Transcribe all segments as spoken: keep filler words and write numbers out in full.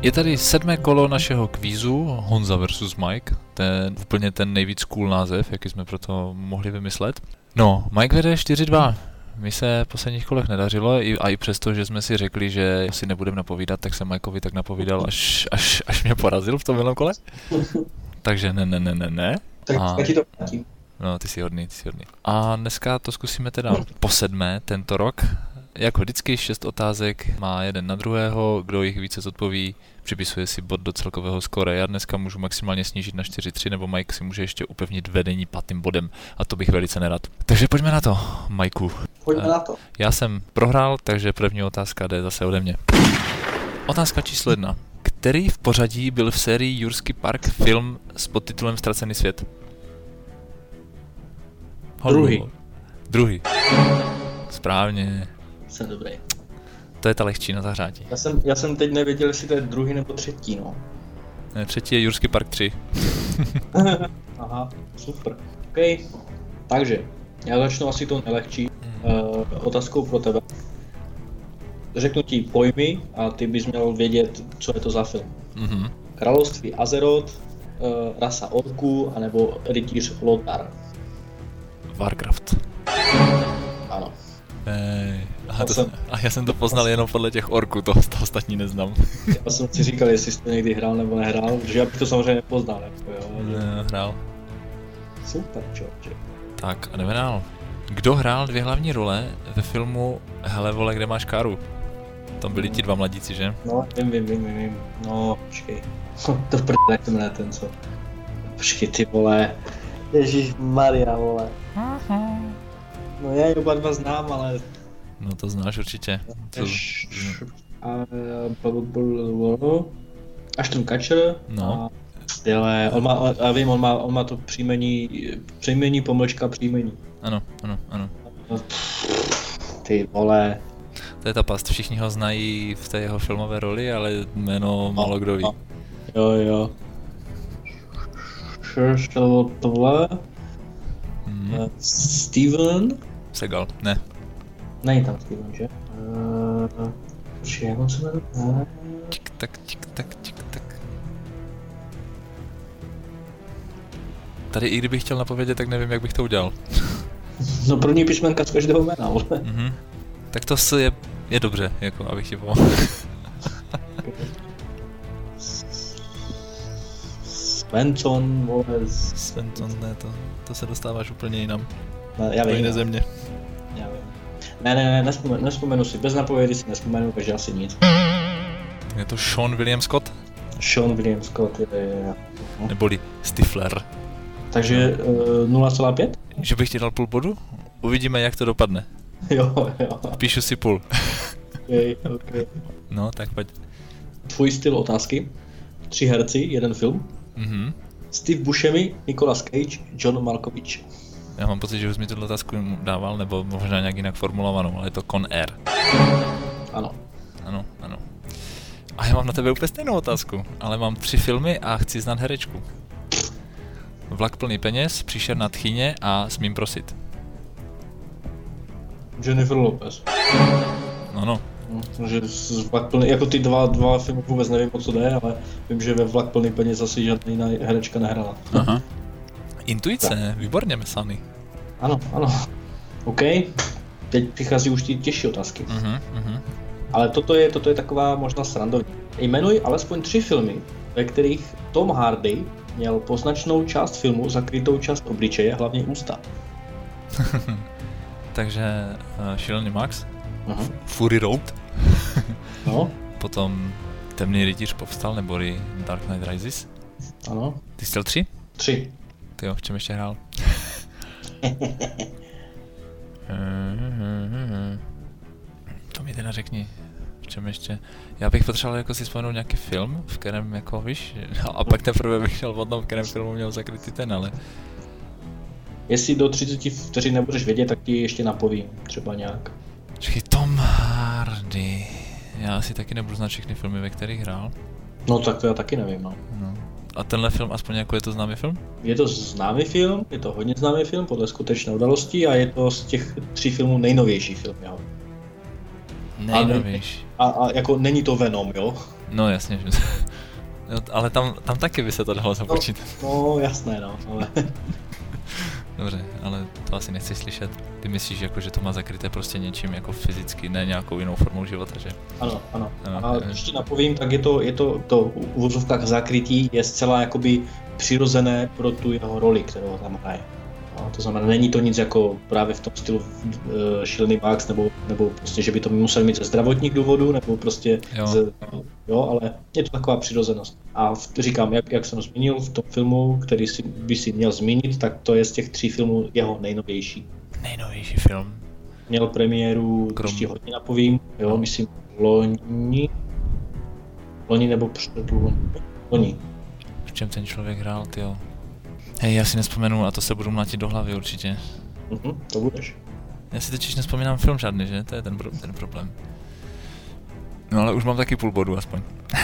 Je tady sedmé kolo našeho kvízu Honza versus Mike. Ten úplně ten nejvíc cool název, jaký jsme pro to mohli vymyslet. No, Mike vede čtyři dva. Mi se v posledních kolech nedařilo a i přesto, že jsme si řekli, že si nebudeme napovídat, tak jsem Mikeovi tak napovídal, až, až, až mě porazil v tom minulém kole. Takže ne, ne, ne, ne, ne. Tak a... ti to platí. No, ty jsi hodný, ty jsi hodný. A dneska to zkusíme teda po sedmé tento rok. Jako vždycky šest otázek má jeden na druhého, kdo jich více zodpoví, připisuje si bod do celkového skóre. Já dneska můžu maximálně snížit na čtyři tři, nebo Mike si může ještě upevnit vedení pátým bodem a to bych velice nerad. Takže pojďme na to, Majku. Pojďme na to. Já jsem prohrál, takže první otázka jde zase ode mě. Otázka číslo jedna. Který v pořadí byl v sérii Jurský park film s podtitulem Ztracený svět? Druhý. Druhý. Správně. Jsem dobrý. To je ta lehčí na zahřátí. Já jsem, já jsem teď nevěděl, jestli to je druhý nebo třetí, no. Ne, třetí je Jurský park tři. Aha, super. OK. Takže, já začnu asi tou nelehčí uh, otázkou pro tebe. Řeknu ti pojmy a ty bys měl vědět, co je to za film. Mm-hmm. Království Azeroth, uh, rasa orků, anebo rytíř Lothar. Warcraft. Ano. Ej, aha, to, jsem, a já jsem to poznal jenom podle těch orků, to, to ostatní neznám. Já jsem si říkal, jestli jsi to někdy hrál nebo nehrál, protože já bych to samozřejmě nepoznal. Jako, jo, ne, hrál. Super, člověče. Tak a jdeme dál. Kdo hrál dvě hlavní role ve filmu Hele vole, kde máš káru? Tam byli ti dva mladíci, že? No, vím, vím, vím, vím. No, počkej. To v prdele, jak to jmenuje ten co. Počkej, ty vole. Ježišmarja, vole. No já je oba dva znám, ale... No to znáš určitě. Co... Ashton Kutcher. No. Ale on má, já vím, on má, on má to příjmení, příjmení pomlčka příjmení. Ano, ano, ano. Ty vole. To je ta past, všichni ho znají v té jeho filmové roli, ale jméno málo kdo ví. Jo, jo. To tohle. Hmm. Steven? Segal, ne. Není tam Steven, že? Uh, Počkej, jak on se jmenuje? Tik tak, tik tak, tik tak. Tady i kdybych chtěl napovědět, tak nevím, jak bych to udělal. No první písmenka z každého jména, vole. Mhm. Tak to je, je dobře, jako abych ti pomohl. Svensson, vole. Svensson, ne, to, to se dostáváš úplně jinam. No, já vím. Do jiné země. Já vím. Ne, ne, ne, nespomenu, nespomenu si, bez napovědy si nespomenu, takže asi nic. Je to Sean William Scott? Sean William Scott, je, je, je. No. Neboli Stifler. Takže uh, nula celá pět? Že bych ti dal půl bodu? Uvidíme, jak to dopadne. Jo, jo. Píšu si půl. Okay, okay. No, tak pojď. Tvůj styl otázky. Tři herci, jeden film. Mhm. Steve Buscemi, Nicolas Cage, John Malkovich. Já mám pocit, že už mi tuto otázku dával, nebo možná nějak jinak formulovanou, ale je to Con Air. Ano. Ano, ano. A já mám na tebe úplně stejnou otázku, ale mám tři filmy a chci znát herečku. Vlak plný peněz, Příšerná tchyně a Smím prosit. Jennifer Lopez. No, no. No, že Vlak plný, jako ty dva, dva filmy vůbec nevím, o co jde, ale vím, že ve Vlak plný peněz asi žádný jiná herečka nehrala. Aha. Intuice, tak. Výborně, Mesany. Ano, ano. OK. Teď přichází už ty těžší otázky. Uh-huh, uh-huh. Ale toto je, toto je taková možná srandovní. Jmenuj alespoň tři filmy, ve kterých Tom Hardy měl poznačnou část filmu zakrytou část obličeje, hlavně ústa. Takže uh, Šílený Max, uh-huh. Fury Road, no. Potom Temný rytíř povstal, neboli Dark Knight Rises. Ano. Ty jsi chtěl tři? Tři. Ty jo, v čem ještě hrál? To mi teda řekni, v čem ještě. Já bych potřeboval jako si vzpomenout nějaký film, v kterém jako víš, a pak teprve bych šel o tom, v kterém filmu měl zakrytý ten, ale... Jestli do třicet vteřin nebudeš vědět, tak ti ještě napovím, třeba nějak. Počkej, Tom Hardy. Já asi taky nebudu znát všechny filmy, ve kterých hrál. No tak to já taky nevím, no. no. A tenhle film, aspoň jako je to známý film? Je to známý film, je to hodně známý film podle skutečné události a je to z těch tří filmů nejnovější film, jo. Nejnovější. A, a jako není to Venom, jo? No jasně, že... No, ale tam, tam taky by se to dalo započítat. No, no jasné, no, ale... Dobře, ale to asi nechceš slyšet. Ty myslíš, jako, že to má zakryté prostě něčím jako fyzicky, ne nějakou jinou formou života, že? Ano, ano. No, a když ti napovím, tak je to, je to, to v uvozovkách zakrytí je zcela jakoby přirozené pro tu jeho roli, kterou tam hraje. No, to znamená, není to nic jako právě v tom stylu uh, šílený Max, nebo, nebo prostě, že by to musel mít ze zdravotních důvodů, nebo prostě jo. Ze, jo, ale je to taková přirozenost. A v, říkám, jak, jak jsem zmínil, v tom filmu, který si, by si měl zmínit, tak to je z těch tří filmů jeho nejnovější. Nejnovější film? Měl premiéru, Krom... když ti hodně napovím, jo, myslím loni, loni nebo předloni, loni. V čem ten člověk hrál, tyjo? Hej, já si nespomenu a to se budu mlátit do hlavy určitě. Mhm, to budeš. Já si totiž nespomínám film žádný, že? To je ten, pro, ten problém. No ale už mám taky půl bodu aspoň.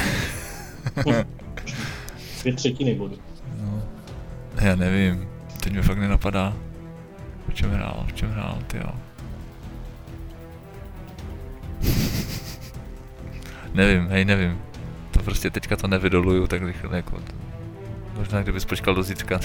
Dvě třetiny bodu. No, já nevím, teď mi fakt nenapadá. V čem hrál, v čem hrál, tyjo. Nevím, hej, nevím. To prostě teďka to nevydoluju tak rychle, jako... Možná kdybys počkal do zítřka.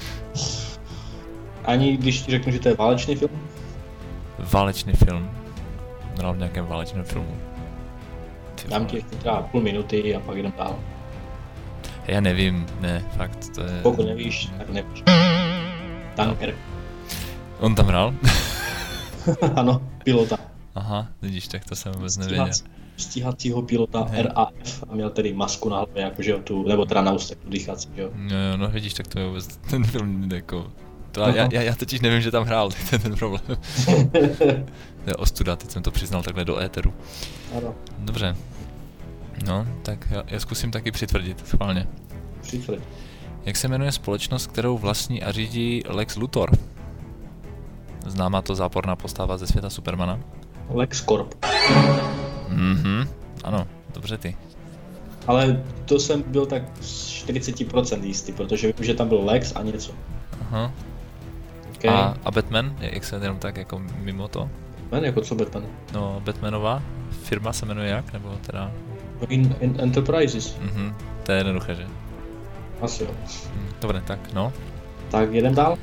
Ani když ti řeknu, že to je válečný film? Válečný film. Hrál v nějakém válečném filmu. Ty Dám ti ještě třeba půl minuty a pak jdem dál. Já nevím, ne, fakt, to je... Pokud nevíš, tak nevíš. Tanker. On tam hrál? Ano, pilota. Aha, vidíš, tak to jsem vůbec nevěděl. Stíhacího pilota Hej. R A F a měl tedy masku na hlavě, jakože tu, nebo teda na ústech tu dýchací, jo. No, jo, no vidíš, tak to je vůbec ten film jako... To, já, já, já totiž nevím, že tam hrál, tak to je ten problém. To je ostuda, teď jsem to přiznal takhle do éteru. Ano. Dobře. No, tak já, já zkusím taky přitvrdit, schválně. Přitvrdit. Jak se jmenuje společnost, kterou vlastní a řídí Lex Luthor? Známá to záporná postava ze světa Supermana? LexCorp. Mhm, ano, dobře ty. Ale to jsem byl tak z čtyřicet procent jistý, protože vím, že tam byl Lex a něco. Aha. Okay. A, a Batman, jak se jenom tak jako mimo to? Batman, jako co Batman? No, Batmanová firma se jmenuje jak, nebo teda? In, in Enterprises. Mhm, to je jednoduché, že? Asi jo. Hm, dobré, tak no. Tak jedem dál.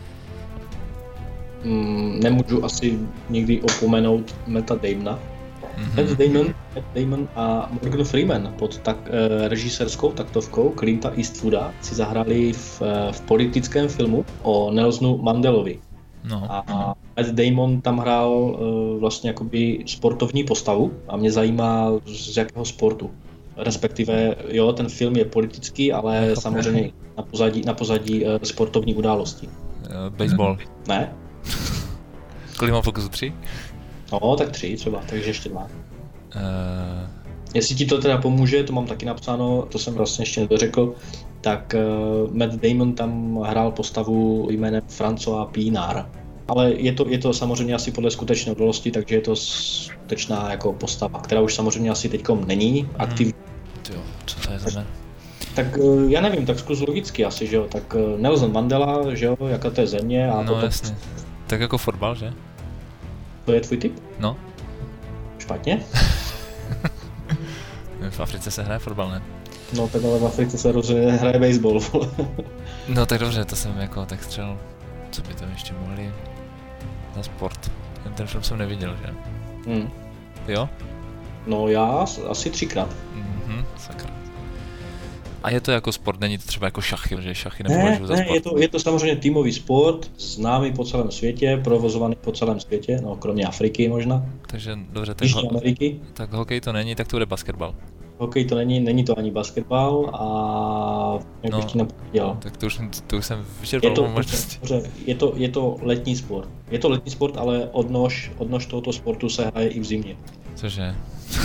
Mm, nemůžu asi nikdy opomenout Matta Damona. Mhm. Matt Damon, Matt Damon a Morgan Freeman pod tak, e, režisérskou taktovkou Clinta Eastwooda si zahráli v, v politickém filmu o Nelsonu Mandelovi. No. A Matt Damon tam hrál e, vlastně jakoby sportovní postavu a mě zajímá z jakého sportu. Respektive, jo, ten film je politický, ale Chápu. samozřejmě na pozadí, na pozadí e, sportovní události. Uh, baseball. Ne? Kolik mám fokusu? Tři? No, tak tři třeba, takže ještě dva. Uh, Jestli ti to teda pomůže, to mám taky napsáno, to jsem vlastně ještě nedořekl, tak uh, Matt Damon tam hrál postavu jménem François Pínard. Ale je to, je to samozřejmě asi podle skutečné události, takže je to skutečná jako postava, která už samozřejmě asi teďkom není aktivní. Tyjo, co to je za jméno? Tak uh, já nevím, tak zkus logicky asi, že jo, tak uh, Nelson Mandela, že jo, jaká to je země a No potom... jasně. Tak jako fotbal, že? To je tvůj tip? No. Špatně? V Africe se hraje fotbal, ne? No tak ale v Africe se rozhodně hraje baseball. No tak dobře, to jsem jako tak střel. Co by tam ještě mohli za sport? Ten, ten film jsem neviděl, že? Hmm. Jo? No já asi třikrát. Mhm, sakra. A je to jako sport, není to třeba jako šachy, že šachy Ne, nepovažuji za ne, sport? je to, je to samozřejmě týmový sport, známý po celém světě, provozovaný po celém světě, no kromě Afriky možná, Takže dobře, tak, Jižní ho, Ameriky. tak hokej to není, tak to bude basketbal. Hokej to není, není to ani basketbal a jak No. bych ti nepověděl. Tak to už, to už jsem Je vyčerpal to, možnosti. dobře, je, to, je to letní sport. Je to letní sport, ale odnož, odnož tohoto sportu se hraje i v zimě. Cože?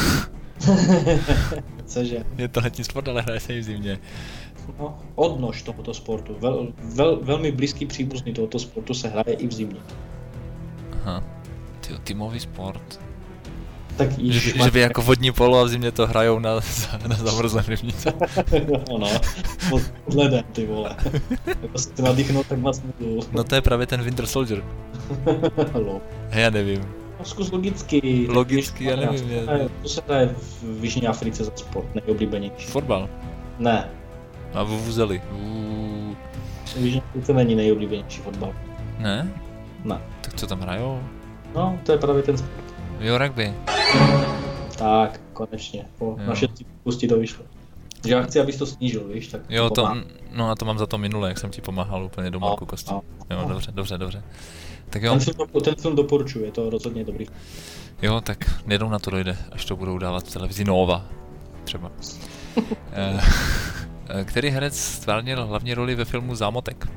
Cože? Je to letní sport, ale hraje se i v zimě. No, odnož tohoto sportu. Vel, vel, velmi blízký příbuzný tohoto sportu se hraje i v zimě. Aha. Tyjo, týmový sport. Tak Že, již že by jako vodní polo a v zimě to hrajou na, na zamrzlém rybníce. no, no, pod ledem, ty vole. Jako se ty nadýchnout, tak vás nebudu. No to je právě ten Winter Soldier. Hello. Hej, já nevím. No, zkus logicky. Logicky, já nevím. Je... To se hraje v Jižní Africe za sport, nejoblíbenější. Fotbal? Ne. A vuvuzely. Uuu. V Jižní Africe není nejoblíbenější fotbal. Ne? Ne. Tak co tam hrajou? No, to je právě ten sport. Jo, rugby. Tak, konečně. Po naše pustí to vyšlo. Takže já chci, abys to snížil, víš, tak jo, to, no a to mám za to minule, jak jsem ti pomáhal úplně do Marku Kosti. No, jo, no. dobře, dobře, dobře. Tak jo. Ten film, ten film doporučuji, je to rozhodně dobrý. Jo, tak jednou na to dojde, až to budou dávat v televizi Nova. Třeba. Který herec stvárnil hlavní roli ve filmu Zámotek?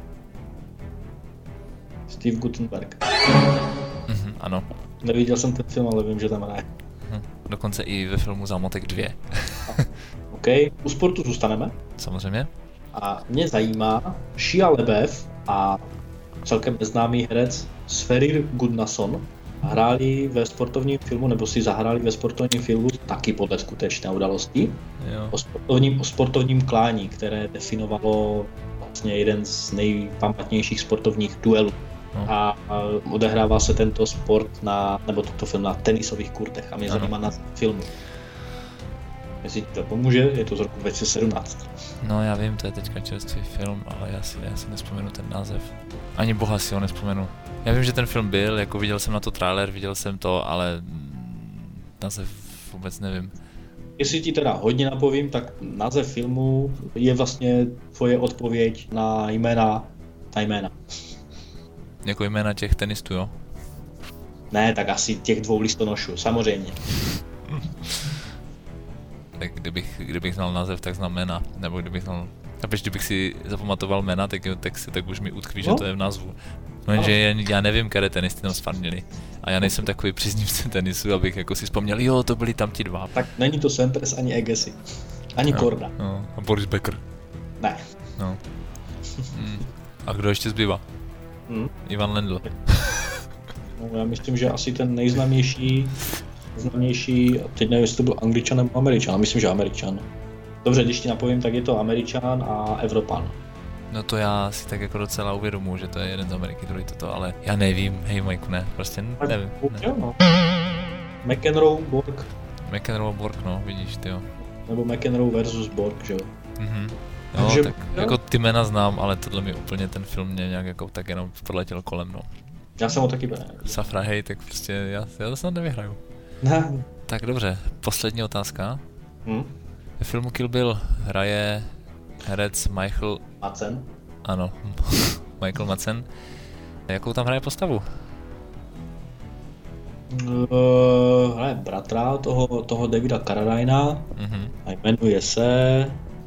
Steve Guttenberg. Mhm, ano. Neviděl jsem ten film, ale vím, že tam hraje. Mhm. Dokonce i ve filmu Zámotek dva. OK, u sportu zůstaneme. Samozřejmě. A mě zajímá Shia LaBeouf a celkem neznámý herec Sverrir Gudnason hráli ve sportovním filmu, nebo si zahráli ve sportovním filmu taky podle skutečné události. Jo. O sportovním, o sportovním klání, které definovalo vlastně jeden z nejpamatnějších sportovních duelů. No. A, a odehrává se tento sport na, nebo tento film na tenisových kurtech a mě ano. zajímá na filmu. Jestli to pomůže, je to z roku dva tisíce sedmnáct. No já vím, to je teďka čerstvý film, ale já si, já si nespomenu ten název. Ani boha si ho nespomenu. Já vím, že ten film byl, jako viděl jsem na to trailer, viděl jsem to, ale název vůbec nevím. Jestli ti teda hodně napovím, tak název filmu je vlastně tvoje odpověď na jména, na jména. Jako jména těch tenistů, jo? Ne, tak asi těch dvou listonošů, samozřejmě. Tak kdybych, kdybych znal název, tak znám jména, nebo kdybych znal... A když kdybych si zapamatoval jména, tak, tak, si, tak už mi utkví, no. Že to je v názvu. No jenže já nevím, které tenisty nám sfarnili. A já nejsem takový příznivce tenisu, abych jako si vzpomněl, jo, to byli tam ti dva. Tak není to Sampras ani Agassi, ani no, Korda. No. A Boris Becker. Ne. No. Hmm. A kdo ještě zbývá? Hmm. Ivan Lendl. No, já myslím, že asi ten nejznámější, známější, teď nevím, jestli to byl Angličan nebo Američan, myslím, že Američan. Dobře, když ti napovím, tak je to Američan a Evropan. No to já si tak jako docela uvědomuji, že to je jeden z Ameriky, druhý toto, ale já nevím, hej Majku, ne, prostě tak, nevím. Ne. Jo, no. McEnroe, Borg. McEnroe, Borg, no, vidíš, ty jo. Nebo McEnroe versus Borg, že jo. Mhm. No, Takže, tak jo? Jako ty jména znám, ale tohle mi úplně ten film mě nějak jako tak jenom proletěl kolem, no. Já jsem ho taky byl. Safra, hej, tak prostě já, já to snad nevyhraju. Ne. Tak dobře, poslední otázka. Hm? Ve filmu Kill Bill hraje herec Michael... Madsen? Ano, Michael Madsen. Jakou tam hraje postavu? Uh, hraje bratra toho, toho Davida Carradina uh-huh. a jmenuje se...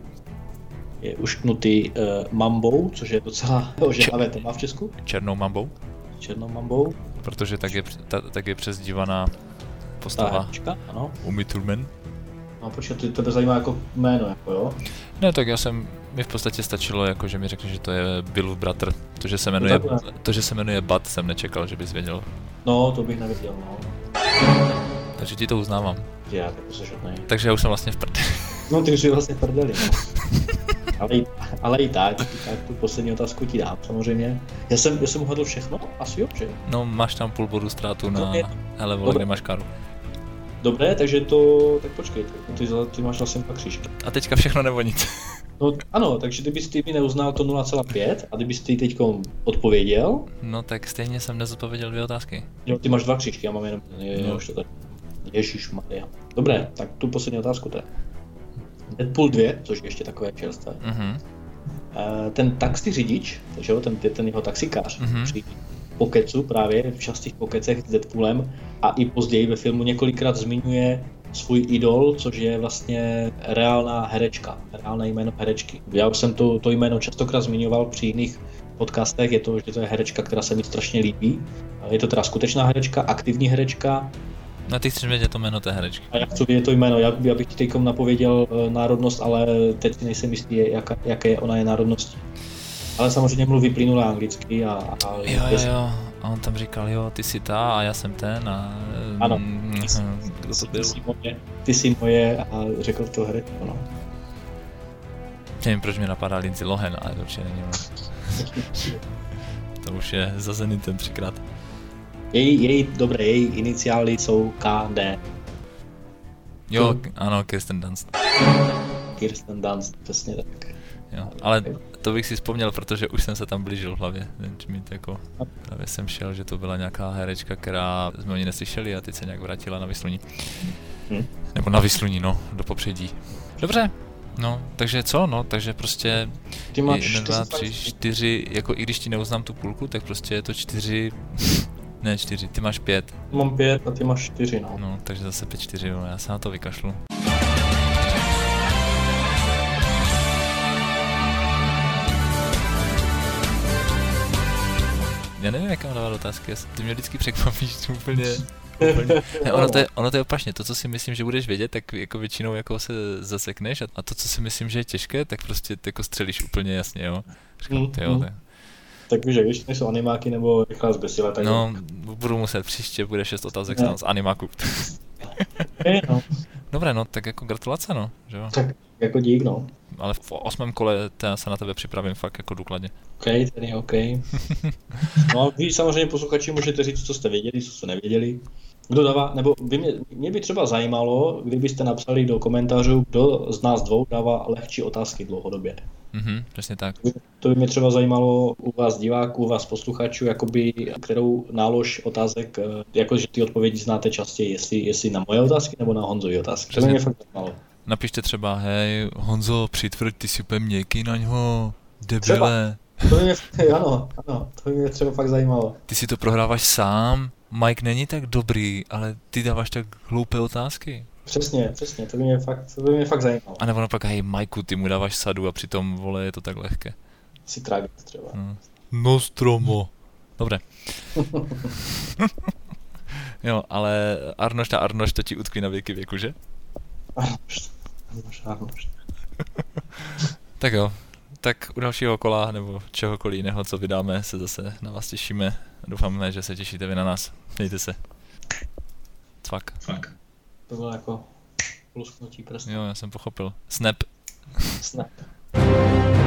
Je ušknutý uh, Mambou, což je docela ožehavé téma v Česku. Černou Mambou? Černou Mambou. Protože tak je, ta, tak je přezdívaná postava Táčka, ano. Uma Thurman. No počkej, to tebe zajímá jako jméno, jako jo? Ne, tak já jsem, mi v podstatě stačilo, jako že mi řekl, že to je Billův bratr. To, že se jmenuje, to, že se jmenuje Bud, jsem nečekal, že bys věděl. No, to bych nevěděl, no. Takže ti to uznávám. Já, tak to šotnej. Takže já už jsem vlastně v prdeli. No, ty už jsi vlastně v prdeli, no. ale, i, ale i tak, tak, tu poslední otázku ti dám, samozřejmě. Já jsem, já jsem uhadl všechno? Asi jo, že? No, máš tam půl bodu ztrátu na... Hele, vole, kde máš karu? Dobré, takže to, tak počkej, ty, ty máš vlastně pak křížky. A teďka všechno nebo nic. No ano, takže kdybys ty mi neuznal to nula celá pět a kdybys ty teď odpověděl... No tak stejně jsem nezodpověděl dvě otázky. Jo, ty máš dva křížky, já mám jenom, je, no. Už to tady. Ježišmarja. Dobré, tak tu poslední otázku to je. Deadpool dva, což je ještě takové čerstvé. Uh-huh. Ten taxi řidič, takže jo, ten, ten jeho taxikář, uh-huh. při pokecu právě, v častých pokecech s Deadpoolem a i později ve filmu několikrát zmiňuje svůj idol, což je vlastně reálná herečka, reálné jméno herečky. Já už jsem to, to jméno častokrát zmiňoval při jiných podcastech, je to, že to je herečka, která se mi strašně líbí. Je to teda skutečná herečka, aktivní herečka. No ty chceš vědět to jméno té herečky. A já chci vědět to jméno, já, já bych ti teďkom napověděl národnost, ale teď si nejsem jistý, jaká, jaké ona je národnosti. Ale samozřejmě mluví plynule anglicky a... a jo, jo, jo, a on tam říkal, jo, ty jsi ta a já jsem ten a... Ano, mm, ty, jsi, kdo to byl? Ty, jsi moje, ty jsi moje a řekl to herečku, no. Nevím, proč mi napadá Lindsay Lohan, ale to určitě není ono. To už je za Zenitem třikrát. Její, její, dobré, její iniciály jsou K D. Jo, ano, Kirsten Dunst. Kirsten Dunst, přesně tak. Jo, ale to bych si vzpomněl, protože už jsem se tam blížil v hlavě. Mít jako, právě jsem šel, že to byla nějaká herečka, která jsme o ní neslyšeli a teď se nějak vrátila na vysluní. Hmm. Nebo na vysluní, no, do popředí. Dobře, no, takže co, no, takže prostě ty máš jedna, dva, tři, čtyři, jako i když ti neuznám tu půlku, tak prostě je to čtyři, ne čtyři, ty máš pět. Mám pět a ty máš čtyři, no. No, takže zase pět, čtyři, jo, já se na to vykašlu. Já nevím, jak mám dávat otázky, ty mě vždycky překvapíš úplně, úplně. Ne, ono, to je, ono to je opačně, to, co si myslím, že budeš vědět, tak jako většinou jako se zasekneš a, a to, co si myslím, že je těžké, tak prostě jako střelíš úplně jasně, jo. Říkám, mm, jo, mm. tak. Tak víš, když nejsou animáky nebo rychlá zbesila, tak... No, budu muset příště, bude šest otázek no. z animáku. Okay, no. Dobré, no, tak jako gratulace, no, že jo. Tak jako dík, no. Ale v osmém kole já se na tebe připravím fakt jako důkladně. OK, tedy OK. No a vy samozřejmě posluchači můžete říct, co jste věděli, co jste nevěděli. Kdo dává, nebo by mě, mě by třeba zajímalo, kdybyste napsali do komentářů, kdo z nás dvou dává lehčí otázky dlouhodobě. Mhm, přesně tak. To by mě třeba zajímalo u vás diváků, u vás posluchačů, jakoby, kterou nálož otázek, jakože ty odpovědi znáte častěji, jestli, jestli na moje otázky nebo na Honzovy otázky. Přesně. To by mě fakt zajímalo. Napište třeba, hej, Honzo, přitvrď, ty si úplně měkký na něho, debile. To by mě, ano, ano, to by mě třeba fakt zajímalo. Ty si to prohráváš sám, Mike není tak dobrý, ale ty dáváš tak hloupé otázky. Přesně, přesně, to by mě fakt, to by mě fakt zajímalo. A nebo naopak, hej, Majku, ty mu dáváš sadu a přitom, vole, je to tak lehké. Si traget třeba. Hmm. Nostromo. Dobré. Jo, ale Arnošt a Arnošt, to ti utkví na věky věku, že? Arnošt, Arnošt, Arnošt. Tak jo, tak u dalšího kola nebo čehokoliv jiného, co vydáme, se zase na vás těšíme a doufáme, že se těšíte vy na nás. Mějte se. Cvak. Cvak. To bylo jako lusknutí prstů. Jo, já jsem pochopil. Snap. Snap.